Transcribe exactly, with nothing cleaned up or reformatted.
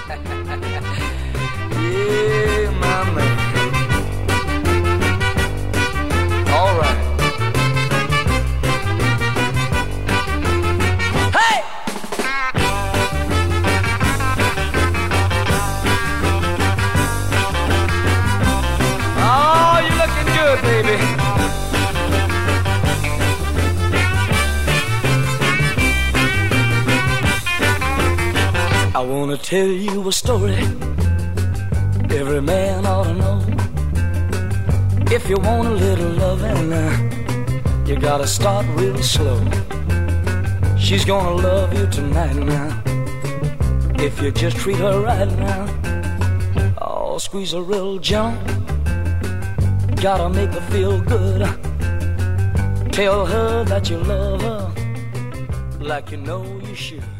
Yeah, my man. All right. Hey! Oh, you're looking good, baby. I wanna tell you a story every man ought to know. If you want a little loving, uh, you gotta start real slow. She's gonna love you tonight now, if you just treat her right now. Oh, squeeze her real gentle, gotta make her feel good. Tell her that you love her like you know you should.